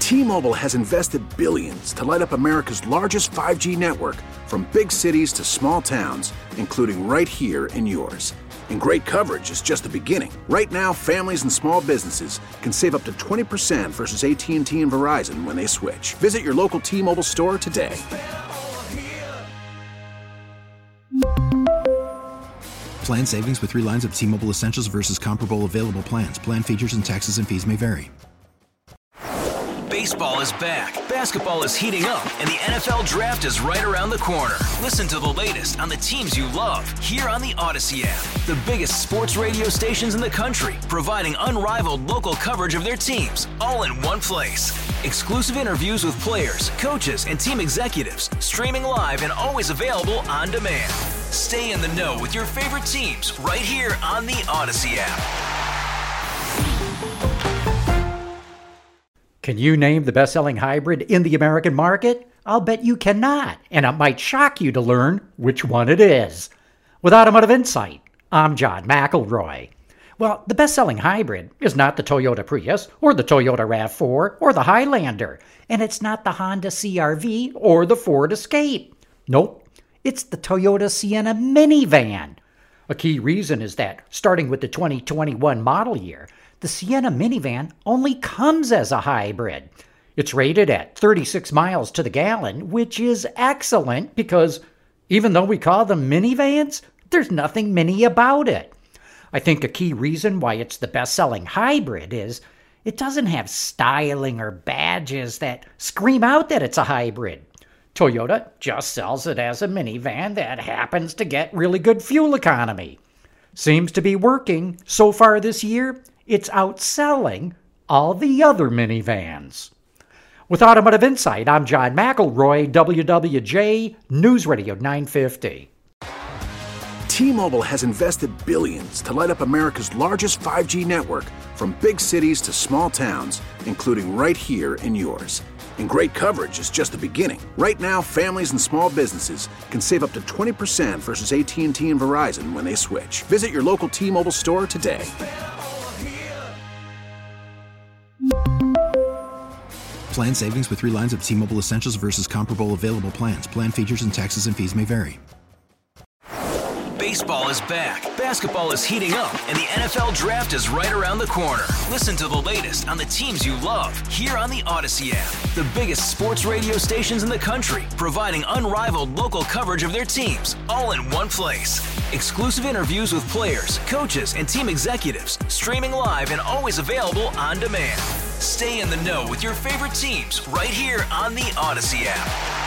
T-Mobile has invested billions to light up America's largest 5G network, from big cities to small towns, including right here in yours. And great coverage is just the beginning. Right now, families and small businesses can save up to 20% versus AT&T and Verizon when they switch. Visit your local T-Mobile store today. Plan savings with 3 lines of T-Mobile Essentials versus comparable available plans. Plan features and taxes and fees may vary. Baseball is back, basketball is heating up, and the NFL Draft is right around the corner. Listen to the latest on the teams you love here on the Odyssey app. The biggest sports radio stations in the country, providing unrivaled local coverage of their teams, all in one place. Exclusive interviews with players, coaches, and team executives, streaming live and always available on demand. Stay in the know with your favorite teams right here on the Odyssey app. Can you name the best-selling hybrid in the American market? I'll bet you cannot, and it might shock you to learn which one it is. With Automotive Insight, I'm John McElroy. Well, the best-selling hybrid is not the Toyota Prius or the Toyota RAV4 or the Highlander, and it's not the Honda CR-V or the Ford Escape. Nope, it's the Toyota Sienna minivan. A key reason is that, starting with the 2021 model year, the Sienna minivan only comes as a hybrid. It's rated at 36 miles to the gallon, which is excellent because even though we call them minivans, there's nothing mini about it. I think a key reason why it's the best-selling hybrid is it doesn't have styling or badges that scream out that it's a hybrid. Toyota just sells it as a minivan that happens to get really good fuel economy. Seems to be working. So far this year, it's outselling all the other minivans. With Automotive Insight, I'm John McElroy, WWJ News Radio 950. T-Mobile has invested billions to light up America's largest 5G network, from big cities to small towns, including right here in yours. And great coverage is just the beginning. Right now, families and small businesses can save up to 20% versus AT&T and Verizon when they switch. Visit your local T-Mobile store today. Plan savings with 3 lines of T-Mobile Essentials versus comparable available plans. Plan features and taxes and fees may vary. Baseball is back, basketball is heating up, and the NFL Draft is right around the corner. Listen to the latest on the teams you love here on the Odyssey app. The biggest sports radio stations in the country, providing unrivaled local coverage of their teams, all in one place. Exclusive interviews with players, coaches, and team executives, streaming live and always available on demand. Stay in the know with your favorite teams right here on the Odyssey app.